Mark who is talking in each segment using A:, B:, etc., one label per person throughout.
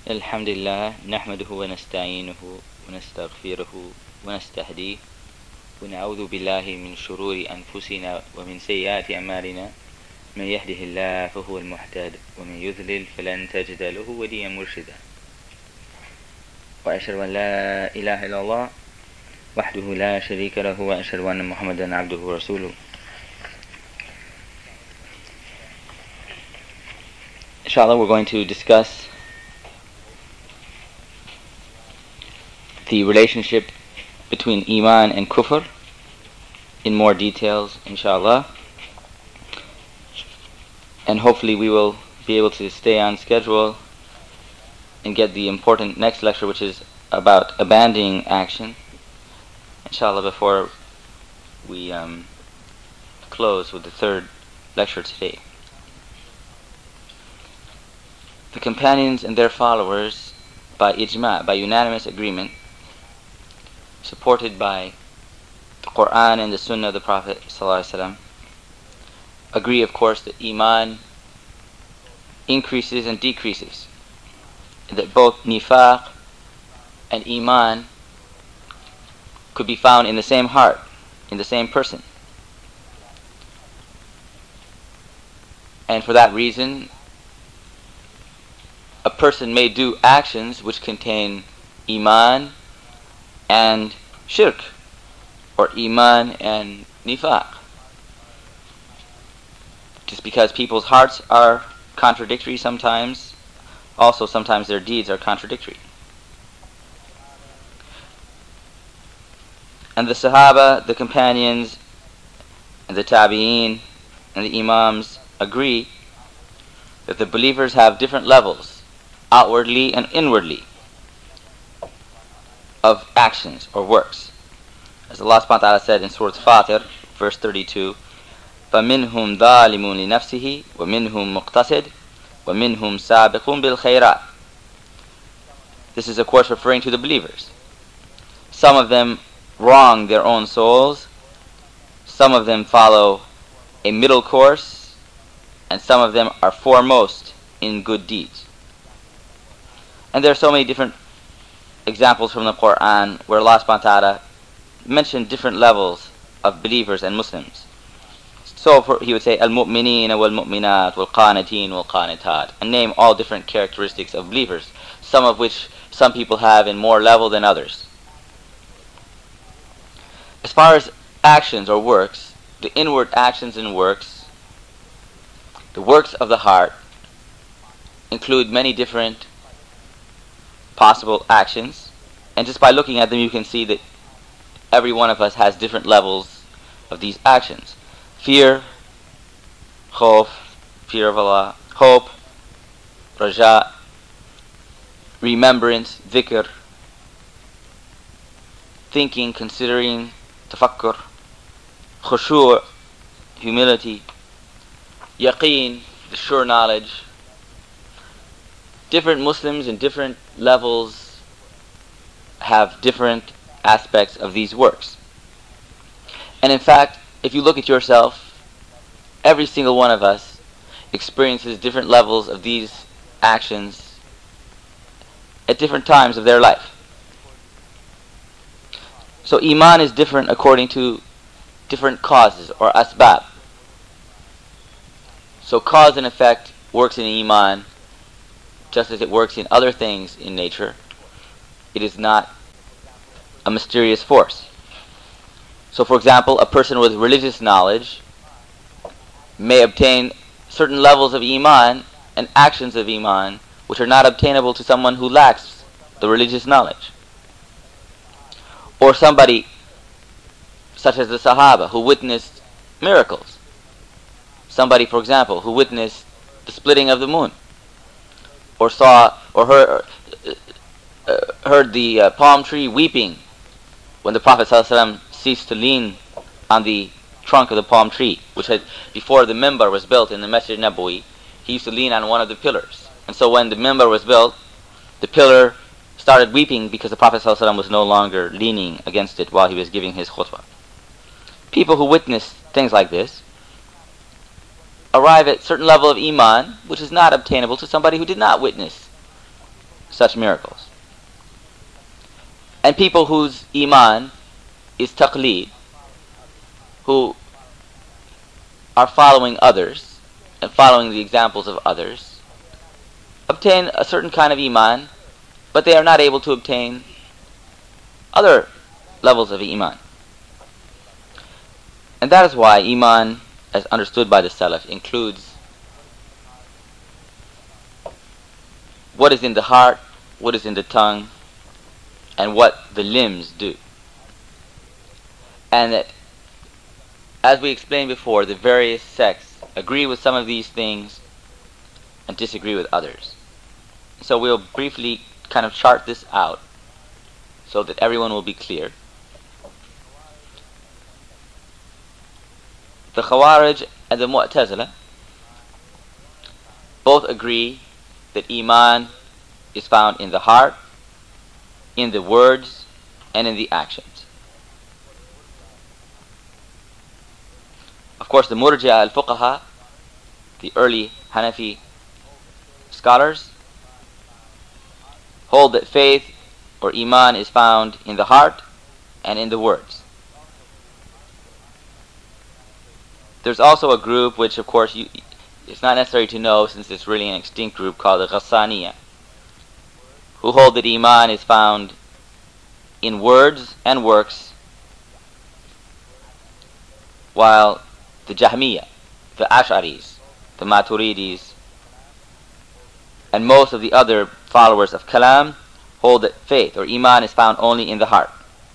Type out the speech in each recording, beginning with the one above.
A: الحمد لله نحمده ونستعينه ونستغفره ونستهديه ونعوذ بالله من شرور أنفسنا ومن سيئات أعمالنا من يهده الله فهو المهتد ومن يضلل فلن تجد له وليا مرشدا وأشهد أن لا إله إلا الله وحده لا شريك له وأشهد أن محمدا عبده ورسوله. Inshallah, we're going to discuss the relationship between Iman and Kufr in more details, inshallah. And hopefully we will be able to stay on schedule and get the important next lecture, which is about abandoning action, inshallah, before we close with the third lecture today. The companions and their followers, by ijma', by unanimous agreement, supported by the Quran and the Sunnah of the Prophet ﷺ, agree, of course, that Iman increases and decreases, and that both nifaq and Iman could be found in the same heart, in the same person. And for that reason, a person may do actions which contain Iman and shirk, or Iman and nifaq, just because people's hearts are contradictory sometimes. Also, sometimes their deeds are contradictory. And the Sahaba, the companions, and the Tabi'een, and the Imams agree that the believers have different levels, outwardly and inwardly, of actions or works. As Allah subhanahu wa ta'ala said in Surah Fatir, verse 32, فَمِنْهُمْ ظَالِمٌ لِنَفْسِهِ وَمِنْهُمْ مُقْتَصِدٌ وَمِنْهُمْ سَابِقٌ بِالْخَيْرَاتِ. This is, of course, referring to the believers. Some of them wrong their own souls, some of them follow a middle course, and some of them are foremost in good deeds. And there are so many different examples from the Quran where Allah subhanahu wa ta'ala mentioned different levels of believers and Muslims. So he would say, Al-Mu'mineen wal-Mu'minat wal-Qaniteen wal-Qanitat, and name all different characteristics of believers, some of which some people have in more level than others. As far as actions or works, the inward actions and works, the works of the heart, include many different possible actions, and just by looking at them you can see that every one of us has different levels of these actions. Fear, khawf, fear of Allah, hope, raja, remembrance, dhikr, thinking, considering, tafakkur, khushu', humility, yaqeen, the sure knowledge. Different Muslims in different levels have different aspects of these works. And in fact, if you look at yourself, every single one of us experiences different levels of these actions at different times of their life. So Iman is different according to different causes or asbab. So cause and effect works in Iman just as it works in other things in nature. It is not a mysterious force. So for example, a person with religious knowledge may obtain certain levels of Iman and actions of Iman which are not obtainable to someone who lacks the religious knowledge. Or somebody such as the Sahaba who witnessed miracles. Somebody, for example, who witnessed the splitting of the moon, or saw or heard the palm tree weeping when the Prophet ﷺ ceased to lean on the trunk of the palm tree, which had, before the mimbar was built in the Masjid Nabawi, he used to lean on one of the pillars. And so when the mimbar was built, the pillar started weeping because the Prophet ﷺ was no longer leaning against it while he was giving his khutbah. People who witness things like this arrive at a certain level of Iman which is not obtainable to somebody who did not witness such miracles. And people whose iman is taqleed, who are following others and following the examples of others, obtain a certain kind of iman, but they are not able to obtain other levels of iman. And that is why iman, as understood by the Salaf, includes what is in the heart, what is in the tongue, and what the limbs do. And that, as we explained before, the various sects agree with some of these things and disagree with others. So we'll briefly kind of chart this out so that everyone will be clear. The Khawarij and the Mu'tazila both agree that iman is found in the heart, in the words, and in the actions. Of course, the Murji'a al-Fuqaha, the early Hanafi scholars, hold that faith or iman is found in the heart and in the words. There's also a group which, of course, it's not necessary to know since it's really an extinct group, called the Ghassaniya, who hold that iman is found in words and works, while the Jahmiya, the Ash'aris, the Maturidis, and most of the other followers of Kalam hold that faith or iman is found only in the heart.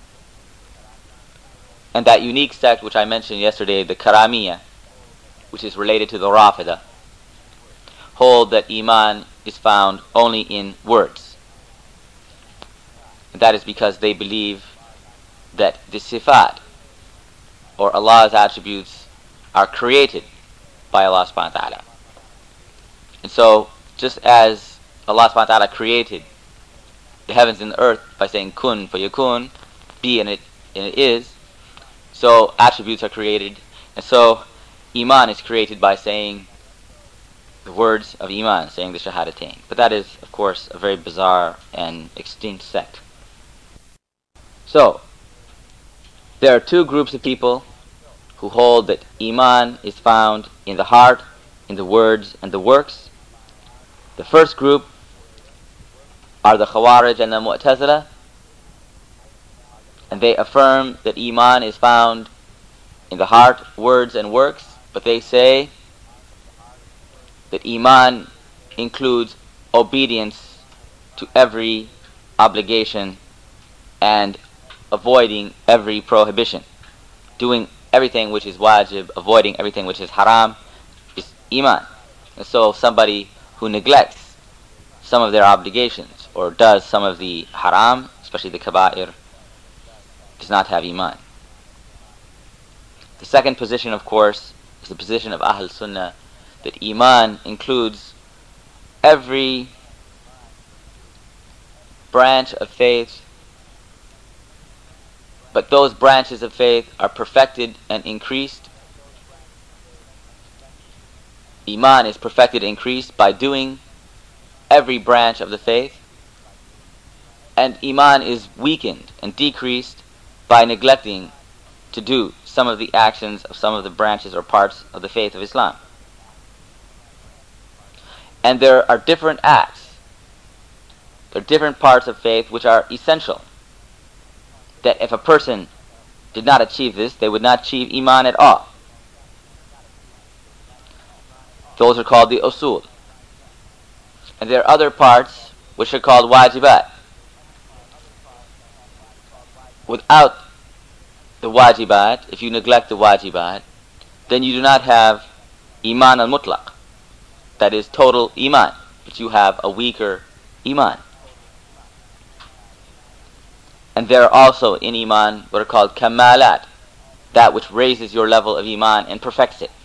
A: And that unique sect which I mentioned yesterday, the Karamiya, which is related to the Rafida, hold that iman is found only in words. And that is because they believe that the sifat, or Allah's attributes, are created by Allah subhanahu wa ta'ala. And so, just as Allah subhanahu wa ta'ala created the heavens and the earth by saying kun fayakun, be and it is, so attributes are created, and so iman is created by saying the words of iman, saying the shahadatain. But that is, of course, a very bizarre and extinct sect. So, there are two groups of people who hold that iman is found in the heart, in the words, and the works. The first group are the Khawarij and the Mu'tazila, and they affirm that iman is found in the heart, words, and works, but they say that iman includes obedience to every obligation and avoiding every prohibition. Doing everything which is wajib, avoiding everything which is haram, is iman. And so somebody who neglects some of their obligations or does some of the haram, especially the kaba'ir, does not have iman. The second position, of course, is the position of Ahl Sunnah, that iman includes every branch of faith, but those branches of faith are perfected and increased. Iman is perfected and increased by doing every branch of the faith, and iman is weakened and decreased by neglecting to do some of the actions of some of the branches or parts of the faith of Islam. And there are different acts, there are different parts of faith which are essential, that if a person did not achieve this, they would not achieve iman at all. Those are called the usul. And there are other parts which are called wajibat. Without the wajibat, if you neglect the wajibat, then you do not have iman al-mutlaq, that is total iman, but you have a weaker iman. And there are also in iman what are called kamalat, that which raises your level of iman and perfects it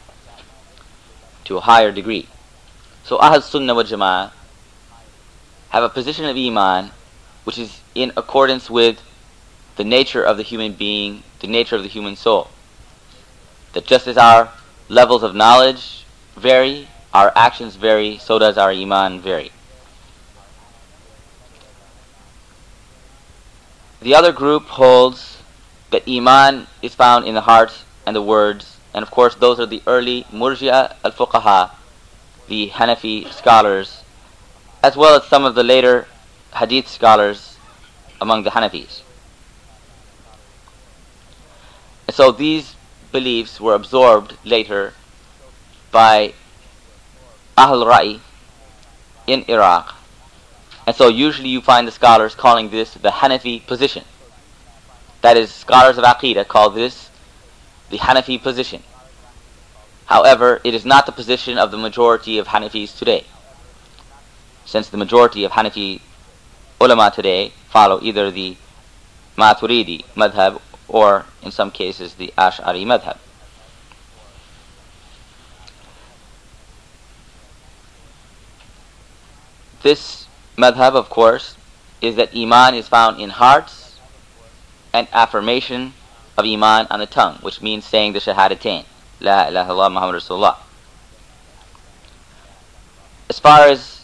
A: to a higher degree. So Ahl Sunnah wa Jama'ah have a position of iman which is in accordance with the nature of the human being, the nature of the human soul. That just as our levels of knowledge vary, our actions vary, so does our iman vary. The other group holds that Iman is found in the heart and the words, and of course those are the early Murji'a al-Fuqaha, the Hanafi scholars, as well as some of the later Hadith scholars among the Hanafis. And so these beliefs were absorbed later by Ahl Ra'i in Iraq. And so usually you find the scholars calling this the Hanafi position. That is, scholars of Aqidah call this the Hanafi position. However, it is not the position of the majority of Hanafis today, since the majority of Hanafi ulama today follow either the Maturidi madhab or, in some cases, the Ash'ari madhab. This madhab, of course, is that Iman is found in hearts and affirmation of Iman on the tongue, which means saying the Shahadatain, La ilaha illallah Muhammad Rasulullah. As far as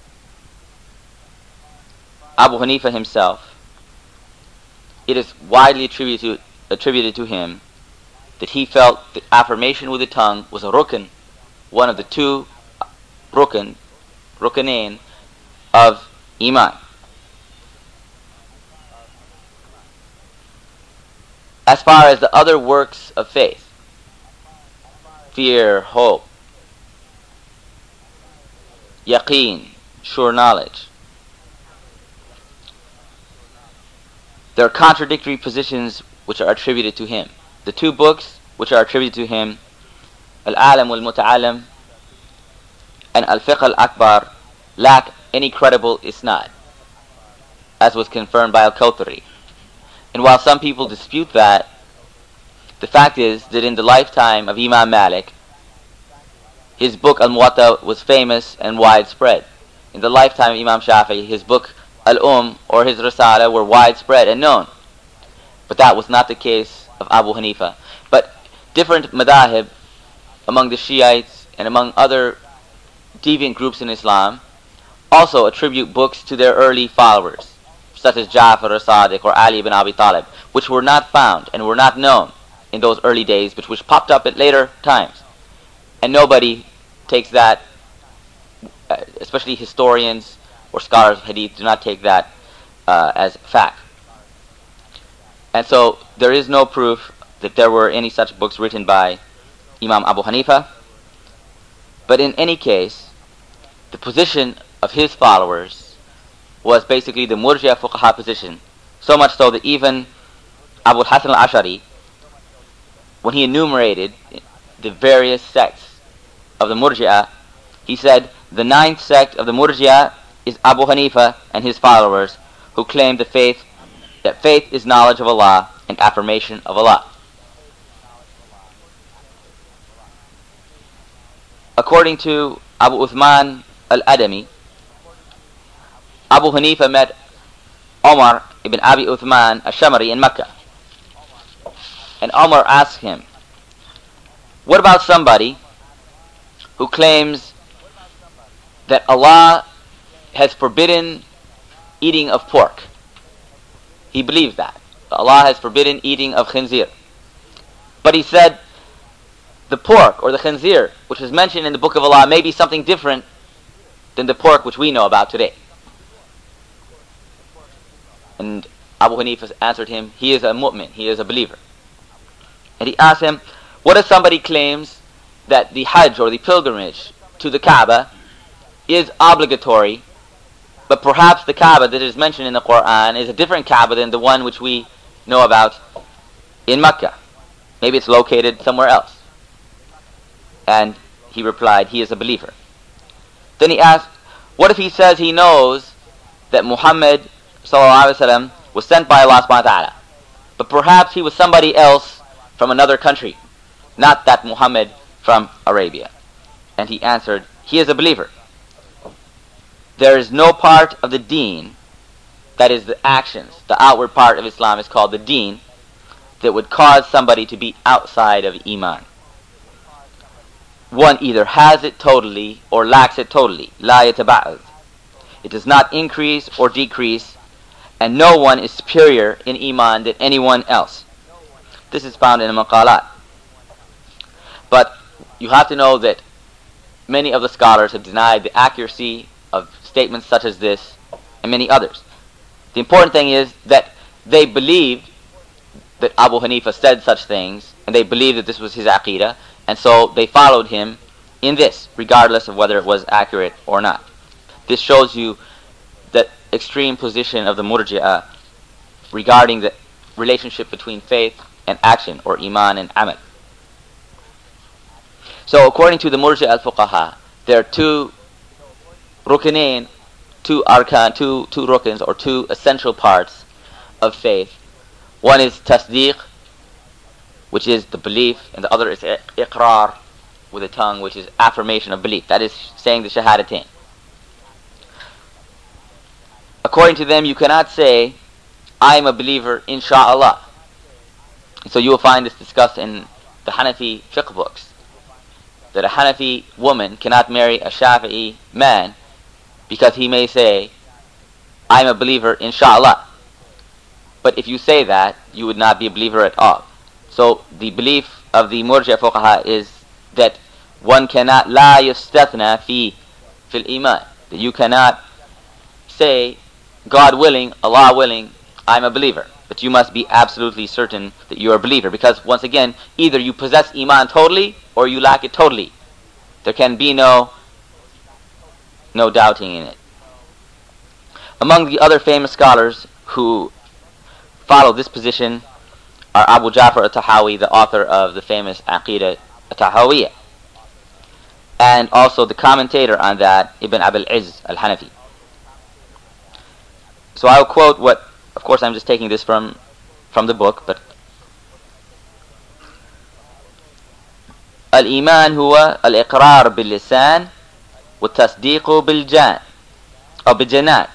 A: Abu Hanifa himself, it is widely attributed to him that he felt that affirmation with the tongue was a rukn, one of the two rukunain of Iman. As far as the other works of faith, fear, hope, yaqeen, sure knowledge, there are contradictory positions which are attributed to him. The two books which are attributed to him, Al-Alam wal-Muta'alam and Al-Fiqh al-Akbar, lack any credible isnad, as was confirmed by Al-Kawthari. And while some people dispute that, the fact is that in the lifetime of Imam Malik, his book Al-Muwatta was famous and widespread. In the lifetime of Imam Shafi'i, his book or his Risala were widespread and known. But that was not the case of Abu Hanifa. But different madahib among the Shiites and among other deviant groups in Islam also attribute books to their early followers, such as Ja'far as-Sadiq or Ali ibn Abi Talib, which were not found and were not known in those early days, but which popped up at later times. And nobody takes that, especially historians or scholars of hadith, do not take that as fact. And so there is no proof that there were any such books written by Imam Abu Hanifa. But in any case, the position of his followers was basically the Murji'a Fuqaha position, so much so that even Abu al-Hasan al-Ash'ari, when he enumerated the various sects of the Murji'a, he said the 9th sect of the Murji'a is Abu Hanifa and his followers, who claim that faith is knowledge of Allah and affirmation of Allah. According to Abu Uthman al-Adami, Abu Hanifa met Omar ibn Abi Uthman al-Shamari in Mecca. And Omar asked him, what about somebody who claims that Allah has forbidden eating of pork? He believes that Allah has forbidden eating of khinzir. But he said the pork or the khinzir which is mentioned in the Book of Allah may be something different than the pork which we know about today. And Abu Hanifa answered him, he is a mu'min, he is a believer. And he asked him, what if somebody claims that the Hajj or the pilgrimage to the Kaaba is obligatory, but perhaps the Kaaba that is mentioned in the Quran is a different Kaaba than the one which we know about in Mecca? Maybe it's located somewhere else. And he replied, he is a believer. Then he asked, what if he says he knows that Muhammad ﷺ was sent by Allah subhanahu wa ta'ala, but perhaps he was somebody else from another country, not that Muhammad from Arabia? And he answered, he is a believer. There is no part of the deen, that is the actions, the outward part of Islam is called the deen, that would cause somebody to be outside of Iman. One either has it totally or lacks it totally. La yataba'ad. It does not increase or decrease and no one is superior in iman than anyone else. This is found in the maqalat. But you have to know that many of the scholars have denied the accuracy of statements such as this and many others. The important thing is that they believed that Abu Hanifa said such things, and they believed that this was his aqeedah, and so they followed him in this, regardless of whether it was accurate or not. This shows you the extreme position of the Murji'ah regarding the relationship between faith and action, or iman and amal. So according to the Murji'ah al-Fuqaha, there are two rukunain, two arkan, two rukns, or two essential parts of faith. One is tasdeeq, which is the belief, and the other is iqrar, with the tongue, which is affirmation of belief. That is saying the shahadatain. According to them, you cannot say, I am a believer, insha'Allah. And so you will find this discussed in the Hanafi fiqh books, that a Hanafi woman cannot marry a Shafi'i man because he may say, I am a believer, insha'Allah. But if you say that, you would not be a believer at all. So the belief of the Murji'ah fuqaha is that one cannot, la yustathna fil iman, that you cannot say, God willing, Allah willing, I'm a believer. But you must be absolutely certain that you are a believer, because once again, either you possess iman totally or you lack it totally. There can be no doubting in it. Among the other famous scholars who follow this position are Abu Ja'far al-Tahawi, the author of the famous Aqidah al-Tahawiyah, and also the commentator on that, Ibn Abil Izz al-Hanafi. So I'll quote what, of course I'm just taking this from the book, but الإيمان هو الإقرار باللسان والتصديق بالجان أو بالجنان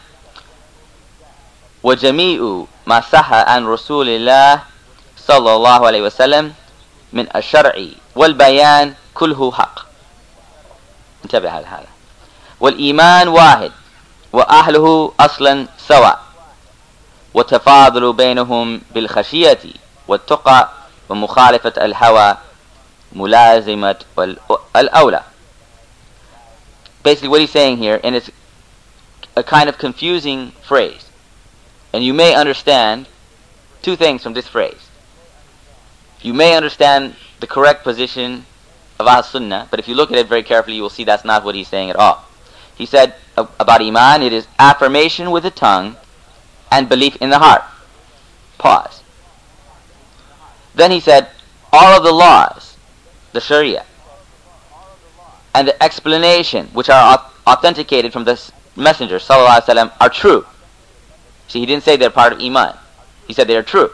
A: وجميع ما صح عن رسول الله صلى الله عليه وسلم من الشرع والبيان كله حق. انتبه على هذا. والإيمان واحد وأهله أصلا سواء وتفاضل بينهم بالخشية والتقى ومخالفة الهوى ملازمة الأولى. Basically what he's saying here, and it's a kind of confusing phrase, and you may understand two things from this phrase. You may understand the correct position of Ahl-Sunnah, but if you look at it very carefully, you will see that's not what he's saying at all. He said about Iman, it is affirmation with the tongue and belief in the heart. Pause. Then he said, all of the laws, the Sharia, and the explanation which are authenticated from the Messenger ﷺ are true. See, he didn't say they're part of Iman. He said they are true.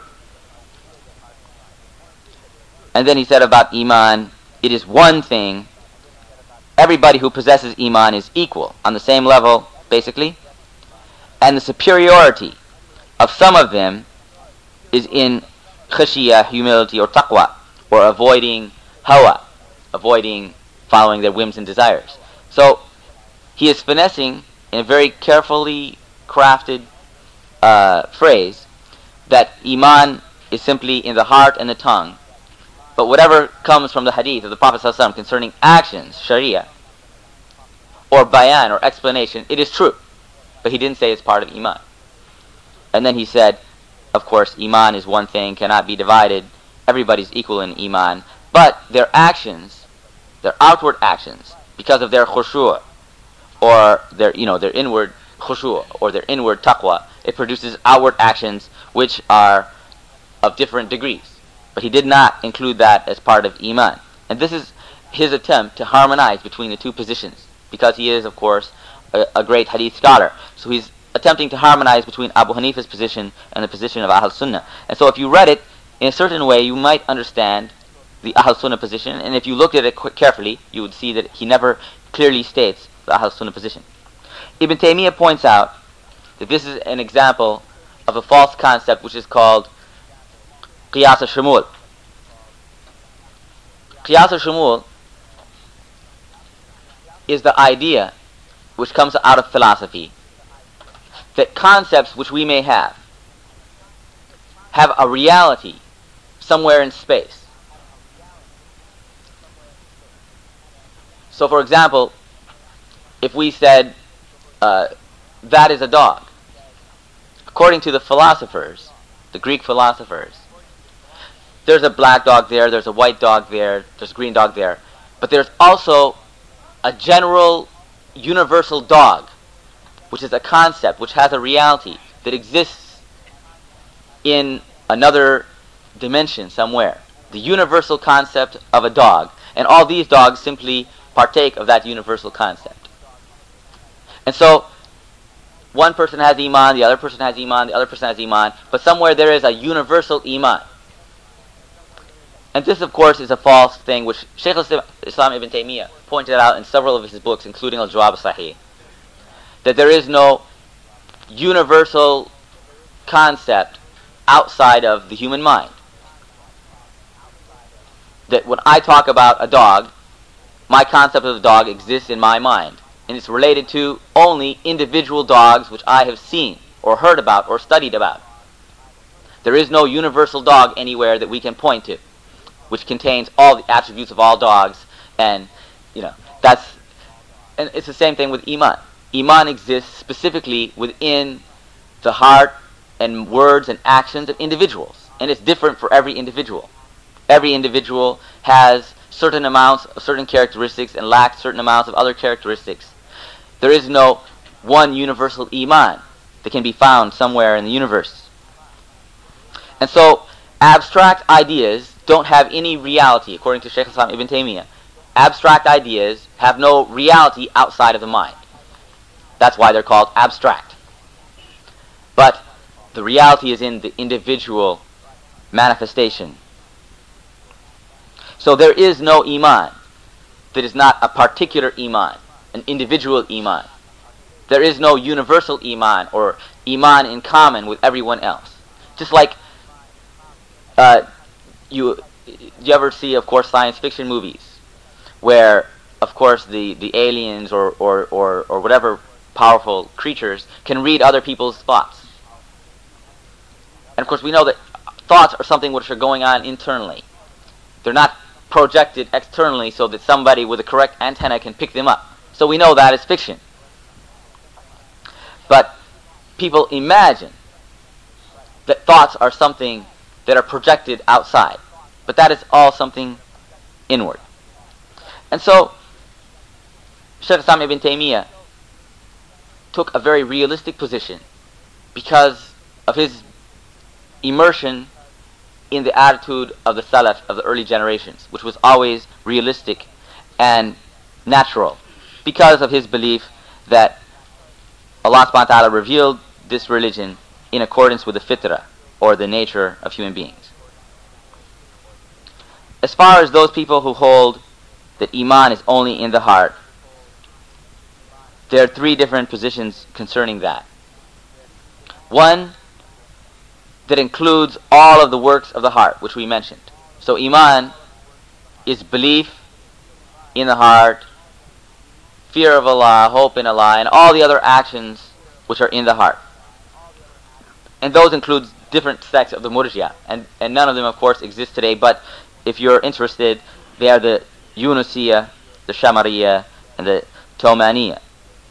A: And then he said about Iman, it is one thing. Everybody who possesses Iman is equal, on the same level, basically. And the superiority of some of them is in khashiyah, humility, or taqwa, or avoiding hawa, avoiding following their whims and desires. So he is finessing in a very carefully crafted phrase that Iman is simply in the heart and the tongue. But whatever comes from the hadith of the Prophet ﷺ concerning actions, sharia, or bayan, or explanation, it is true. But he didn't say it's part of Iman. And then he said, of course, Iman is one thing, cannot be divided. Everybody's equal in Iman. But their actions, their outward actions, because of their khushu', or their inward khushu', or their inward taqwa, it produces outward actions which are of different degrees. But he did not include that as part of Iman. And this is his attempt to harmonize between the two positions, because he is, of course, a great hadith scholar. So he's attempting to harmonize between Abu Hanifa's position and the position of Ahl Sunnah. And so if you read it in a certain way, you might understand the Ahl Sunnah position. And if you looked at it carefully, you would see that he never clearly states the Ahl Sunnah position. Ibn Taymiyyah points out that this is an example of a false concept which is called Qiyas al-Shumul. Qiyas al-Shumul is the idea which comes out of philosophy that concepts which we may have a reality somewhere in space. So, for example, if we said, that is a dog, according to the philosophers, the Greek philosophers, there's a black dog there, there's a white dog there, there's a green dog there, but there's also a general, universal dog, which is a concept, which has a reality that exists in another dimension somewhere. The universal concept of a dog. And all these dogs simply partake of that universal concept. And so, one person has Iman, the other person has Iman, the other person has Iman, but somewhere there is a universal Iman. And this, of course, is a false thing, which Shaykh al-Islam Ibn Taymiyyah pointed out in several of his books, including Al-Jawab al-Sahih, that there is no universal concept outside of the human mind. That when I talk about a dog, my concept of the dog exists in my mind, and it's related to only individual dogs which I have seen, or heard about, or studied about. There is no universal dog anywhere that we can point to, which contains all the attributes of all dogs, and and it's the same thing with Iman. Iman exists specifically within the heart and words and actions of individuals, and it's different for every individual. Every individual has certain amounts of certain characteristics and lacks certain amounts of other characteristics. There is no one universal Iman that can be found somewhere in the universe. And so, abstract ideas don't have any reality, according to Shaykh al-Islam Ibn Taymiyyah. Abstract ideas have no reality outside of the mind. That's why they're called abstract. But the reality is in the individual manifestation. So there is no Iman that is not a particular Iman, an individual Iman. There is no universal Iman or Iman in common with everyone else. Just like you ever see, of course, science fiction movies where, of course, the aliens or whatever powerful creatures can read other people's thoughts. And, of course, we know that thoughts are something which are going on internally. They're not projected externally so that somebody with a correct antenna can pick them up. So we know that is fiction. But people imagine that thoughts are something that are projected outside. But that is all something inward. And so, Shaykh al-Islam Ibn Taymiyyah took a very realistic position because of his immersion in the attitude of the Salaf, of the early generations, which was always realistic and natural, because of his belief that Allah subhanahu wa ta'ala revealed this religion in accordance with the fitrah, or the nature of human beings. As far as those people who hold that Iman is only in the heart, there are three different positions concerning that. One, that includes all of the works of the heart, which we mentioned. So Iman is belief in the heart, fear of Allah, hope in Allah, and all the other actions which are in the heart. And those include different sects of the Murji'ah, and none of them, of course, exist today, but if you're interested, they are the Yunusiyah, the Shamariyah, and the Tomaniyah.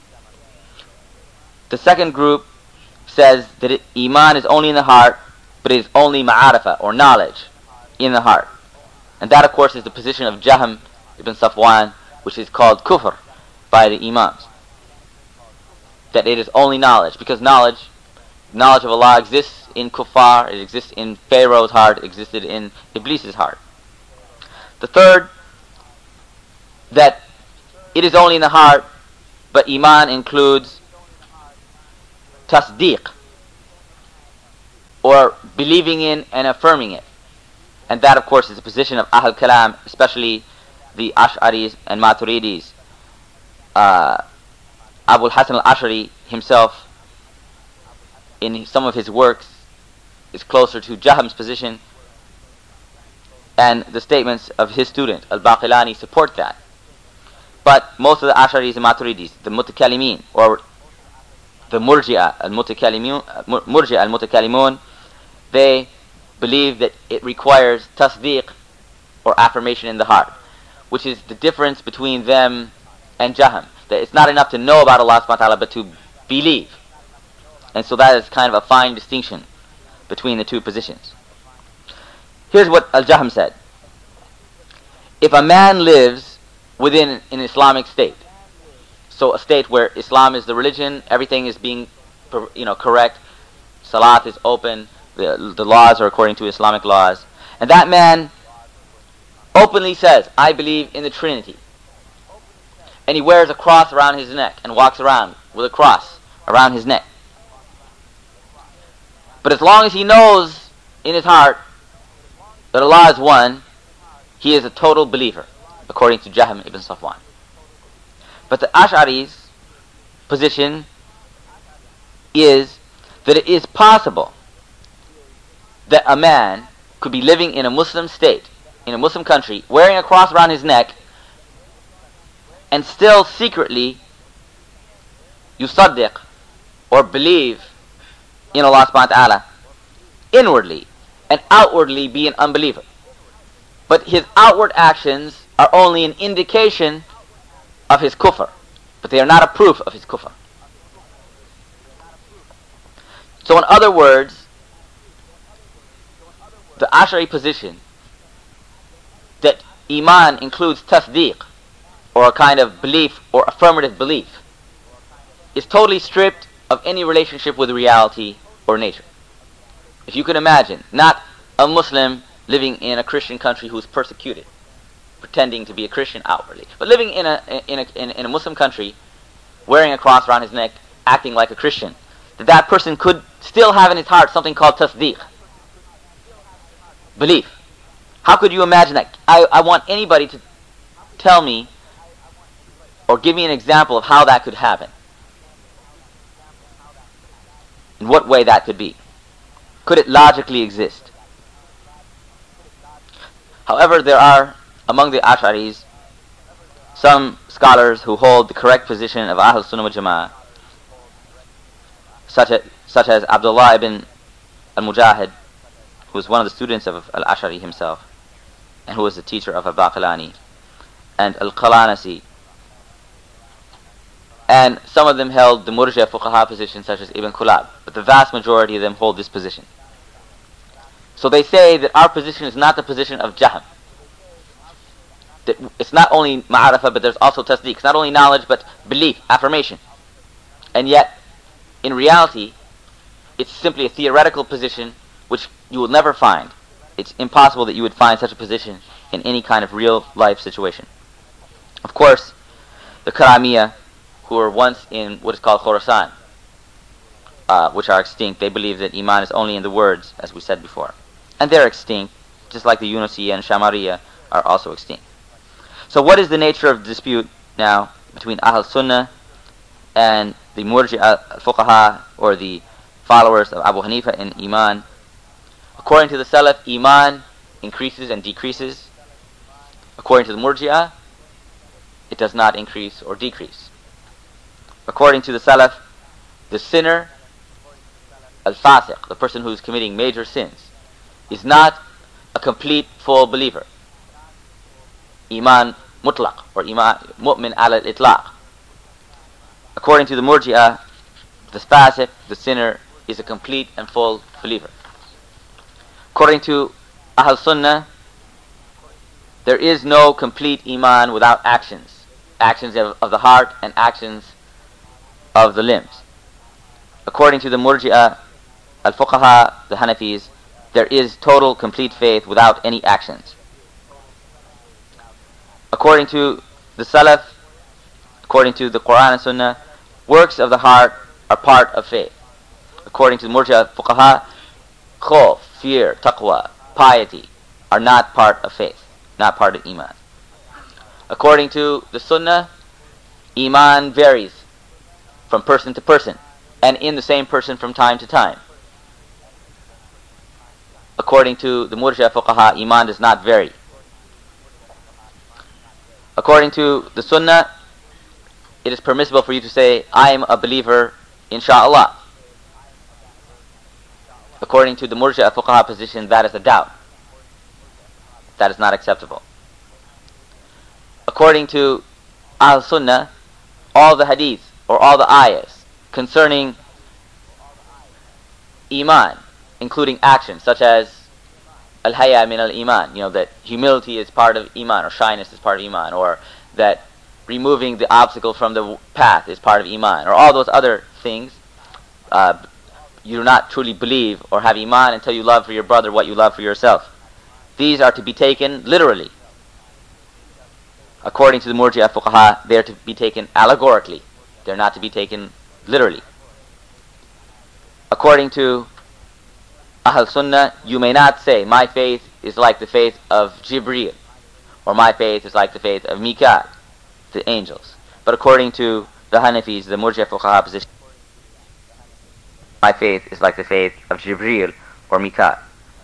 A: The second group says that Iman is only in the heart, but it is only ma'arifah, or knowledge, in the heart. And that, of course, is the position of Jahm ibn Safwan, which is called kufr by the Imams. That it is only knowledge, because knowledge of Allah exists in kuffar, it exists in Pharaoh's heart, it existed in Iblis's heart. The third, that it is only in the heart, but Iman includes tasdeeq, or believing in and affirming it. And that, of course, is the position of Ahl Kalam, especially the Ash'aris and Maturidis. Abu Hasan al-Ash'ari himself, in some of his works, is closer to Jahm's position, and the statements of his student, al-Baqilani, support that. But most of the Ash'aris and Maturidis, the Mutakallimin, or the Murji'a al-Mutakalimun, they believe that it requires tasdeeq, or affirmation in the heart, which is the difference between them and Jahm. That it's not enough to know about Allah subhanahu wa ta'ala, but to believe. And so that is kind of a fine distinction between the two positions. Here's what Al-Jahm said. If a man lives within an Islamic state, so a state where Islam is the religion, everything is being correct, salat is open, the laws are according to Islamic laws, and that man openly says, I believe in the Trinity, and he wears a cross around his neck and walks around with a cross around his neck. But as long as he knows in his heart that Allah is one, he is a total believer, according to Jahm ibn Safwan. But the Ash'ari's position is that it is possible that a man could be living in a Muslim state, in a Muslim country, wearing a cross around his neck, and still secretly yusaddiq, or believe in Allah subhanahu wa ta'ala inwardly, and outwardly be an unbeliever. But his outward actions are only an indication of his kufr, but they are not a proof of his kufr. So in other words, the Ash'ari position that Iman includes tasdeeq, or a kind of belief or affirmative belief, is totally stripped of any relationship with reality or nature. If you can imagine, not a Muslim living in a Christian country who's persecuted, pretending to be a Christian outwardly, but living in a Muslim country, wearing a cross around his neck, acting like a Christian, that person could still have in his heart something called tasdeeq, belief. How could you imagine that? I want anybody to tell me or give me an example of how that could happen. In what way that could be. Could it logically exist? However, there are among the Ash'aris some scholars who hold the correct position of Ahl Sunnah wal Jama'ah, such as Abdullah ibn al-Mujahid, who was one of the students of al-Ash'ari himself, and who was the teacher of al-Baqilani, and al-Qalanasi. And some of them held the Murji'a Fuqaha position, such as Ibn Kulab, but the vast majority of them hold this position. So they say that our position is not the position of Jahm. That it's not only ma'arifah, but there's also tasdeeq. It's not only knowledge, but belief, affirmation. And yet, in reality, it's simply a theoretical position which you will never find. It's impossible that you would find such a position in any kind of real life situation. Of course, the Karamiyah, who were once in what is called Khorasan, which are extinct, they believe that Iman is only in the words, as we said before. And they're extinct, just like the Yunusiyya and Shamariya are also extinct. So what is the nature of the dispute now between Ahl Sunnah and the Murji'a Fuqaha, or the followers of Abu Hanifa in Iman? According to the Salaf, Iman increases and decreases. According to the Murji'a, it does not increase or decrease. According to the Salaf, the sinner, al-fasiq, the person who is committing major sins, is not a complete, full believer. Iman mutlaq, or Iman mu'min ala al-itlaq. According to the Murji'ah, the fasiq, the sinner, is a complete and full believer. According to Ahl Sunnah, there is no complete Iman without actions. Actions of the heart and actions of the limbs. According to the Murji'ah, al-Fuqaha, the Hanafis, there is total, complete faith without any actions. According to the Salaf, according to the Quran and Sunnah, works of the heart are part of faith. According to the Murji'ah Fuqaha, khawf, fear, taqwa, piety are not part of faith, not part of Iman. According to the Sunnah, Iman varies from person to person, and in the same person from time to time. According to the Murji'ah Fuqaha, Iman does not vary. According to the Sunnah, it is permissible for you to say, I am a believer Insha'Allah. According to the Murji'ah Fuqaha position, that is a doubt. That is not acceptable. According to Ahl Sunnah, all the hadith or all the ayahs concerning Iman, including actions such as Al-Haya min al-Iman, that humility is part of Iman, or shyness is part of Iman, or that removing the obstacle from the path is part of Iman, or all those other things. You do not truly believe or have Iman until you love for your brother what you love for yourself. These are to be taken literally. According to the Murji'ah Fuqaha, they are to be taken allegorically. They are not to be taken literally. According to Ahl Sunnah, you may not say, my faith is like the faith of Jibreel, or my faith is like the faith of Mikael, the angels. But according to the Hanafis, the Murji'ah Fuqaha position, my faith is like the faith of Jibreel or Mikael.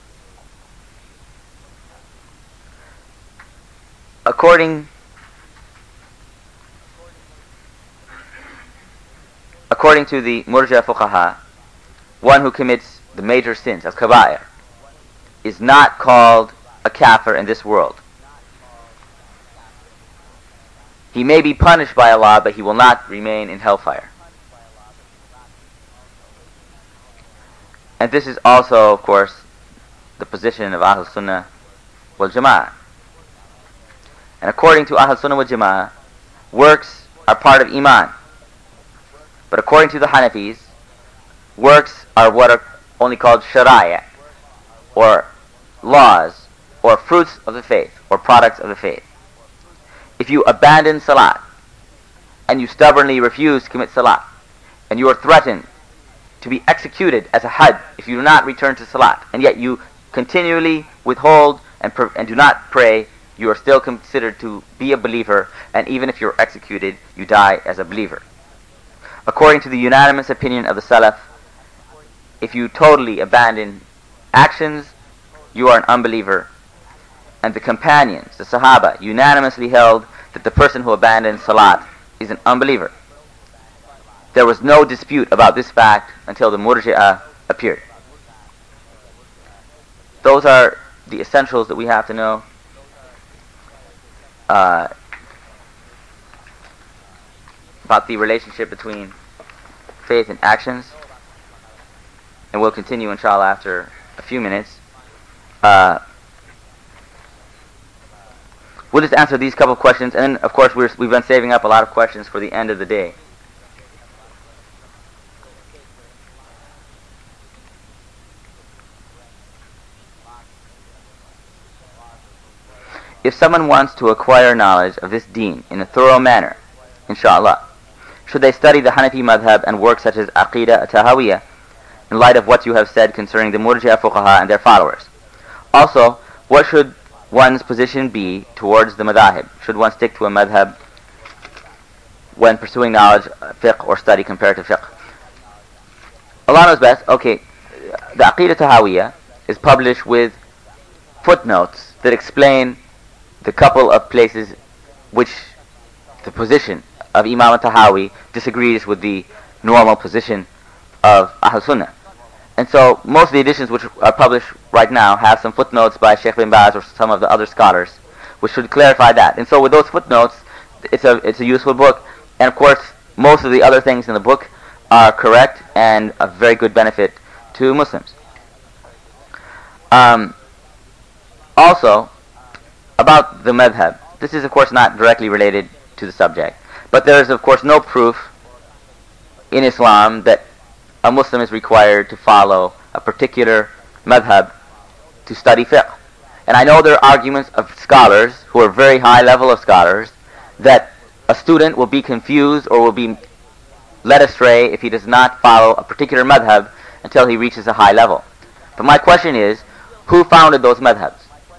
A: According to the Murji'ah Fuqaha, one who commits the major sins, as kaba'ir, is not called a kafir in this world. He may be punished by Allah, but he will not remain in hellfire. And this is also, of course, the position of Ahl Sunnah wal Jama'ah. And according to Ahl Sunnah wal Jama'ah, works are part of Iman. But according to the Hanafis, works are what are only called shari'ah, or laws, or fruits of the faith, or products of the faith. If you abandon salat, and you stubbornly refuse to commit salat, and you are threatened to be executed as a had if you do not return to salat, and yet you continually withhold and do not pray, you are still considered to be a believer, and even if you're executed, you die as a believer. According to the unanimous opinion of the Salaf, if you totally abandon actions, you are an unbeliever. And the companions, the Sahaba, unanimously held that the person who abandons salat is an unbeliever. There was no dispute about this fact until the Murji'ah appeared. Those are the essentials that we have to know. About the relationship between faith and actions. And we'll continue, inshallah, after a few minutes. We'll just answer these couple of questions, and then, of course, we've been saving up a lot of questions for the end of the day. If someone wants to acquire knowledge of this deen in a thorough manner, inshallah, should they study the Hanafi madhab and works such as Aqidah Tahawiyah in light of what you have said concerning the Murji'ah Fuqaha and their followers? Also, what should one's position be towards the madhahib? Should one stick to a madhab when pursuing knowledge, fiqh, or study comparative fiqh? Allah knows best. Okay, the Aqidah Tahawiyah is published with footnotes that explain the couple of places which the position of Imam Tahawi disagrees with the normal position of Ahl Sunnah. And so most of the editions which are published right now have some footnotes by Sheikh bin Baz or some of the other scholars which should clarify that. And so with those footnotes, it's a useful book. And of course, most of the other things in the book are correct and of very good benefit to Muslims. Also, about the madhab, this is of course not directly related to the subject, but there is of course no proof in Islam that a Muslim is required to follow a particular madhab to study fiqh. And I know there are arguments of scholars who are very high level of scholars that a student will be confused or will be led astray if he does not follow a particular madhab until he reaches a high level. But my question is, who founded those madhabs?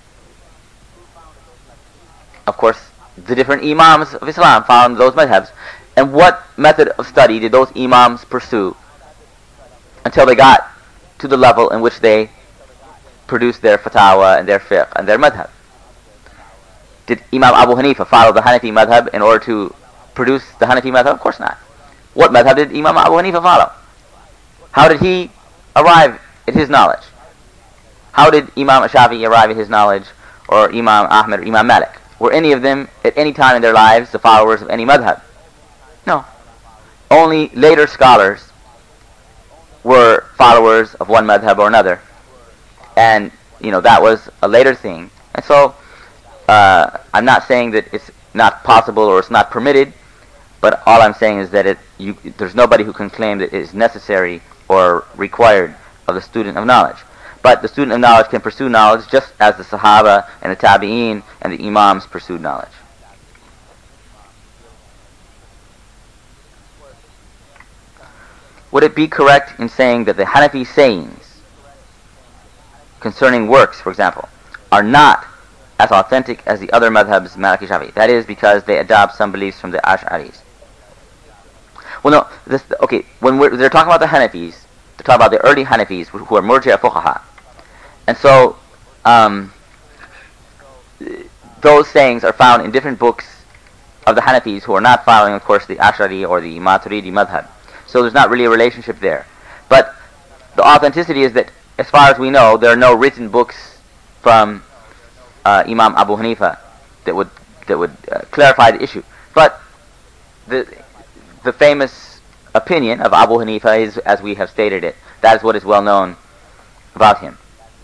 A: Of course, the different imams of Islam found those madhabs. And what method of study did those imams pursue until they got to the level in which they produced their fatwa and their fiqh and their madhab? Did Imam Abu Hanifa follow the Hanafi madhab in order to produce the Hanafi madhab? Of course not. What madhab did Imam Abu Hanifa follow? How did he arrive at his knowledge? How did Imam Shafi'i arrive at his knowledge, or Imam Ahmed, or Imam Malik? Were any of them at any time in their lives the followers of any madhab? No. Only later scholars were followers of one madhab or another, and that was a later thing. And so I'm not saying that it's not possible or it's not permitted, but all I'm saying is that there's nobody who can claim that it is necessary or required of the student of knowledge. But the student of knowledge can pursue knowledge just as the Sahaba and the Tabi'een and the Imams pursued knowledge. Would it be correct in saying that the Hanafi sayings concerning works, for example, are not as authentic as the other madhabs, Maliki, Shafi'i? That is because they adopt some beliefs from the Ash'aris. Well, no. Okay, when they're talking about the Hanafis, they're talking about the early Hanafis who are Murji'a Fuqaha. And so, those sayings are found in different books of the Hanafis who are not following, of course, the Ash'ari or the Maturidi madhab. So there's not really a relationship there. But the authenticity is that, as far as we know, there are no written books from Imam Abu Hanifa that would clarify the issue. But the famous opinion of Abu Hanifa is, as we have stated it, that is what is well known about him.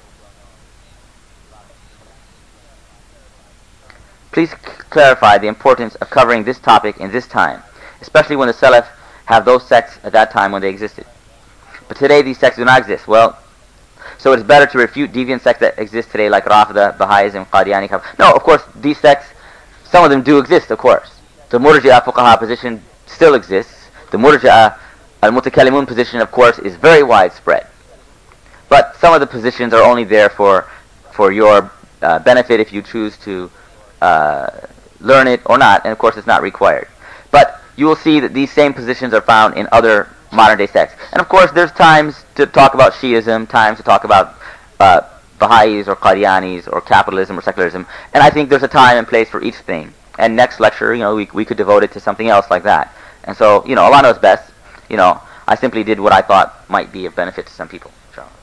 A: Please clarify the importance of covering this topic in this time, especially when the Salaf have those sects at that time when they existed. But today these sects do not exist. Well, so it's better to refute deviant sects that exist today, like Rafida, Bahaism, Qadiani. No, of course, these sects, some of them do exist, of course. The Murji'a Fuqaha position still exists. The Murji'a al-Mutakallimun position, of course, is very widespread. But some of the positions are only there for your benefit if you choose to learn it or not, and of course it's not required. But you will see that these same positions are found in other modern-day sects. And of course there's times to talk about Shi'ism, times to talk about Baha'is or Qadianis or capitalism or secularism, and I think there's a time and place for each thing. And next lecture, we could devote it to something else like that. And so, Allah knows best. I simply did what I thought might be of benefit to some people.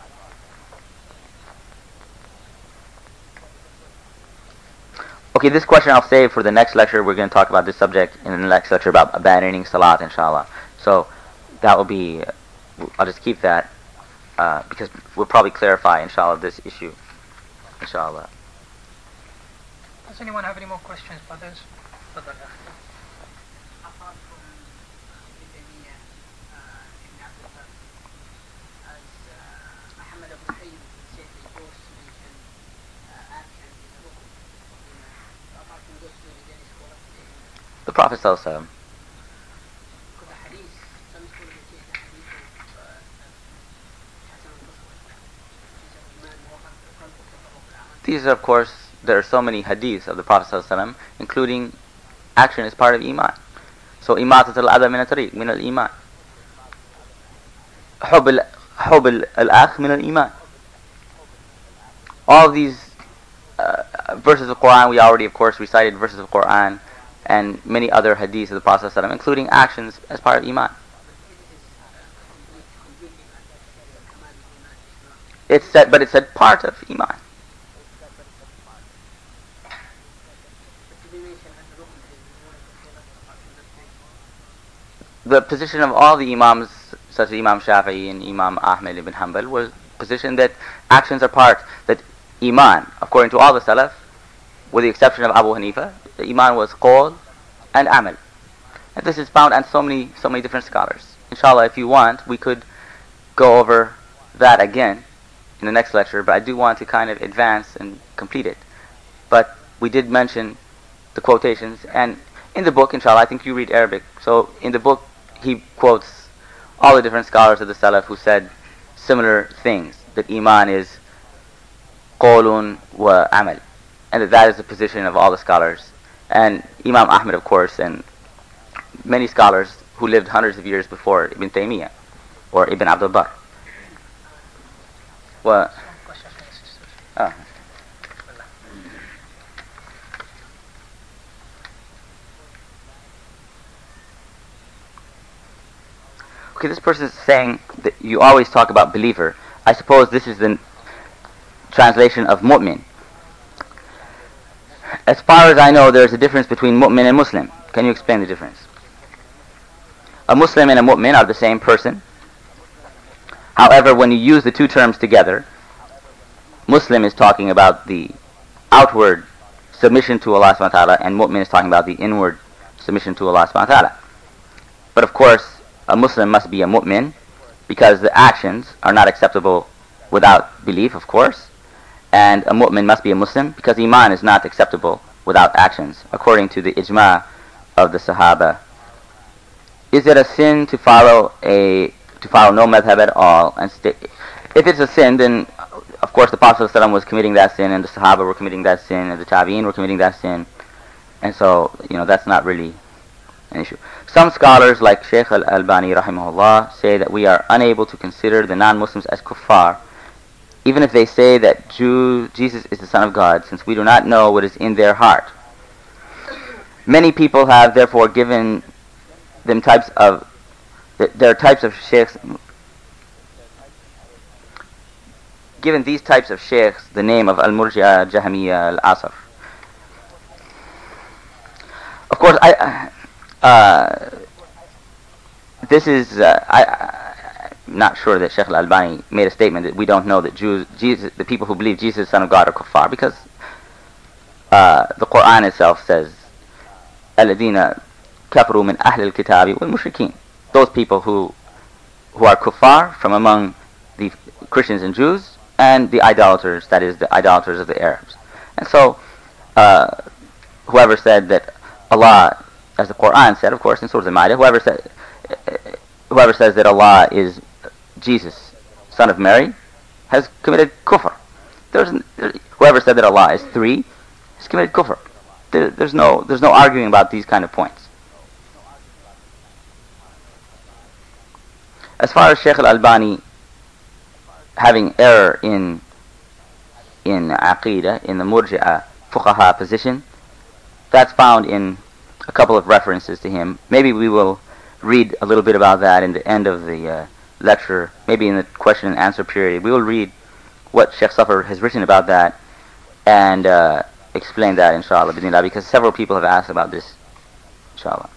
A: Okay, this question I'll save for the next lecture. We're going to talk about this subject in the next lecture about abandoning salat, inshallah. So that will be, I'll just keep that because we'll probably clarify, inshallah, this issue, inshallah.
B: Does anyone have any more questions, brothers?
A: The Prophet ﷺ. These are, of course, there are so many hadiths of the Prophet ﷺ, including action as part of Iman. So, إماتة الأذى من الطريق من الإيمان. حب الأخ من الإيمان. All of these verses of Quran, we already, of course, recited verses of Quran and many other hadiths of the Prophet ﷺ, including actions as part of Iman. It's said part of Iman. The position of all the Imams, such as Imam Shafi'i and Imam Ahmed ibn Hanbal, was position that actions are part, that Iman, according to all the Salaf, with the exception of Abu Hanifa, the Iman was qawl and amal. And this is found in so many different scholars. Inshallah, if you want, we could go over that again in the next lecture, but I do want to kind of advance and complete it. But we did mention the quotations, and in the book, inshallah, I think you read Arabic, so in the book he quotes all the different scholars of the Salaf who said similar things, that Iman is qawlun wa amal, and that is the position of all the scholars. And Imam Ahmed, of course, and many scholars who lived hundreds of years before Ibn Taymiyyah or Ibn Abdul Barr. What? Okay, this person is saying that you always talk about believer. I suppose this is the translation of mu'min. As far as I know, there's a difference between mu'min and Muslim. Can you explain the difference? A Muslim and a mu'min are the same person. However, when you use the two terms together, Muslim is talking about the outward submission to Allah subhanahu wa ta'ala, and mu'min is talking about the inward submission to Allah subhanahu wa ta'ala. But of course, a Muslim must be a mu'min, because the actions are not acceptable without belief, of course. And a mu'min must be a Muslim, because iman is not acceptable without actions, according to the ijma of the Sahaba. Is it a sin to follow no madhab at all? And if it's a sin, then of course the Prophet ﷺ was committing that sin, and the Sahaba were committing that sin, and the Tabi'in were committing that sin, and so that's not really an issue. Some scholars, like Shaykh al-Albani rahimahullah, say that we are unable to consider the non-Muslims as kuffar, even if they say that Jesus is the Son of God, since we do not know what is in their heart. Many people have therefore given them there are types of sheikhs, given these types of sheikhs the name of al-Murji'a, Jahmiya, al-Asr. Of course, I'm not sure that Shaykh al-Albani made a statement that we don't know that the people who believe Jesus is the Son of God, are kuffar, because the Quran itself says, الَّذِينَ كَفَرُوا مِنْ أَهْلِ الْكِتَابِ وَالْمُشْرِكِينَ. Those people who are kuffar from among the Christians and Jews, and the idolaters, that is, the idolaters of the Arabs. And so, whoever said that Allah, as the Quran said, of course, in Surah Al-Ma'idah, whoever says that Allah is Jesus, son of Mary, has committed kufr. Whoever said that Allah is three has committed kufr. There's no arguing about these kind of points. As far as Shaykh al-Albani having error in Aqidah, in the Murji'a Fuqaha position, that's found in a couple of references to him. Maybe we will read a little bit about that in the end of the lecture, maybe in the question and answer period. We will read what Sheikh Safar has written about that and explain that, inshallah, because several people have asked about this, inshallah.